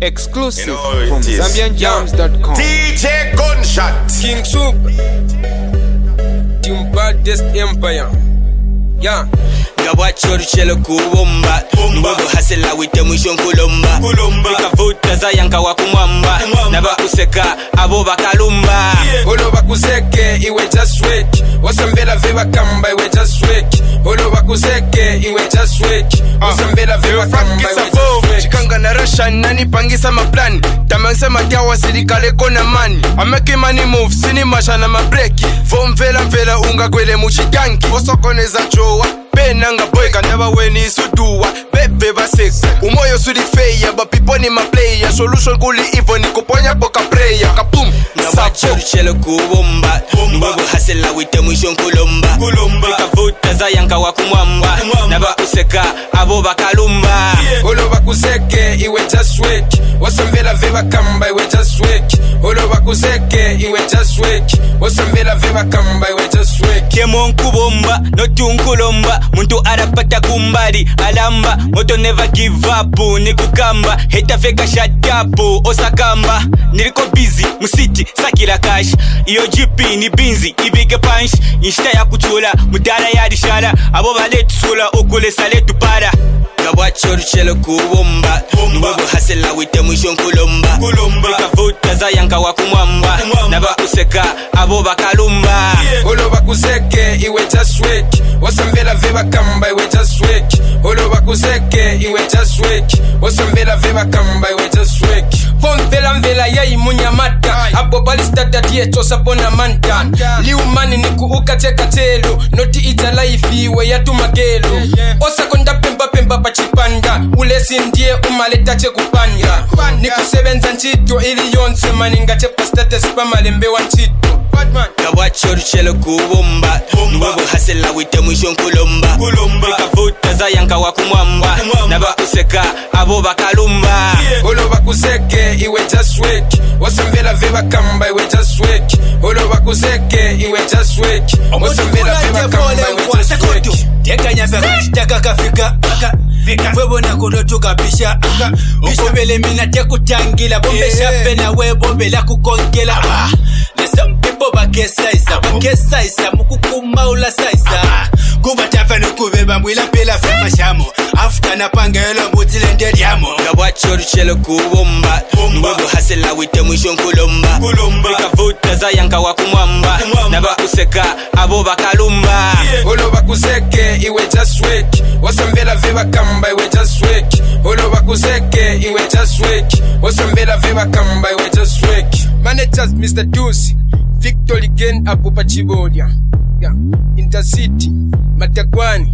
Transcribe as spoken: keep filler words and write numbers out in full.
Exclusive you know from Zambian Jams dot com. D J Gunshot King Soup Team Baddest Empire. Yeah. Gawacho ruchelo kubomba Mbogo hasela wite mwisho nkulomba Fika vuta za yanka wakumwamba Naba useka abo bakalumba Olo bakuzeke iwe just wake Wasambela veba kamba iwe just wake Olo bakuzeke iwe just wake Wasambela veba kamba iwe just wake Chikanga na Russian nani pangisa maplani Tamangse matiawa sirikale kona mani Ameki money move sini masha na mabreki Vomvela mvela unga kwele muchiganki Osokoneza jowa Benanga boy kanaba weni suduwa Bebe basek Umoyo sudi feya Ba people ni ma player Solution kuli ivo ni kuponya poka prayer Kapum Gawacho ruchelo kubomba Mbogo hasela wite mwisho nkulomba Fika vuta za yanka wakumwamba Naba useka abo bakalumba Olo bakuzeke iwe just wake Wasambela veba kamba iwe just wake Olo bakuzeke iwe just wake Wasambela veba kamba iwe just wake Kemo nkubomba Notu nkulomba Muntu arapata kumbari Alamba Moto never give up Nikukamba Heta feka shut up Osakamba Niliko busy Musiti Sakila cash Iyo G P ni binzi Ibige punch Inshita ya kuchula Mudara ya dishara Abo baletu sula Okule saletu para Gawacho ruchelo kubomba Mbogo hasela wite mwisho nkulomba Fika vuta za yanka wakumwamba Naba useka abo bakalumba Olo bakuzeke iwe just wake Wasambela veba kamba iwe just wake Olo bakuzeke iwe just wake Wasambela veba kamba iwe just wake Vomvela mvela yei munyamata Abo balistata dieto sapona manta Liumani niku ukateka telo Noti ita life iwe yatu magelo Osa konda pemba pemba pachipanda Ulesi ndie umaleta che kupanda Niku sebenza nchito ili yonse maninga che pastate spama lembe wa nchito Gawacho ruchelo kubomba Mbogo hasela wite mwisho nkulomba Fika vuta za yanka wakumwamba Naba useka abo bakalumba Olo bakuzeke iwe just wake Wasambela veba kamba iwe just wake Olo bakuzeke iwe just wake Wasambela veba kamba iwe just wake Teka nyamba kutaka kafika Webo na kulotu kabisha Ukobele mina teku tangila Bombe shape na webo bela kukongela Some people bakesa isa Bakesa isa mukukuma ula saisa Kuba tafano kubeba mwila pela fema shamo After na pangelo mutile ndeli yamo Gawacho ruchelo kubomba Mbogo hasela wite mwisho nkulomba Fika vuta za yanka wakumwamba Naba useka abo bakalumba Olo bakuzeke iwe just wake Wasambela veba kamba iwe just wake Olo bakuzeke iwe just wake Wasambela veba kamba iwe just wake Managers Mister Deuce Victor again Abu Pachibodia yeah. Intercity Matagwani